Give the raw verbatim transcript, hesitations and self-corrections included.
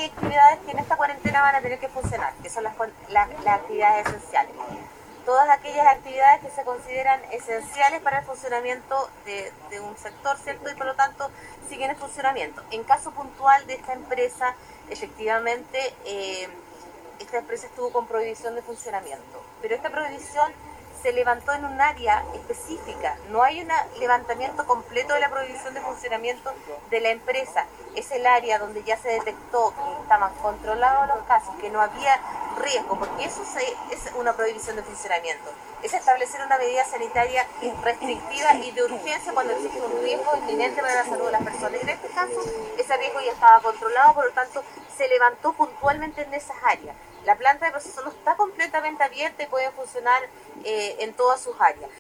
hay actividades que en esta cuarentena van a tener que funcionar, que son las, las, las actividades esenciales. Todas aquellas actividades que se consideran esenciales para el funcionamiento de, de un sector, ¿cierto? Y por lo tanto siguen en funcionamiento. En caso puntual de esta empresa, efectivamente, eh, esta empresa estuvo con prohibición de funcionamiento, pero esta prohibición se levantó en un área específica, no hay un levantamiento completo de la prohibición de funcionamiento de la empresa, es el área donde ya se detectó que estaban controlados los casos, que no había riesgo, porque eso es una prohibición de funcionamiento, es establecer una medida sanitaria restrictiva y de urgencia cuando existe un riesgo inminente para la salud de las personas. En este caso, ese riesgo ya estaba controlado, por lo tanto, se levantó puntualmente en esas áreas. La planta de proceso no está completamente abierta y puede funcionar eh, en todas sus áreas.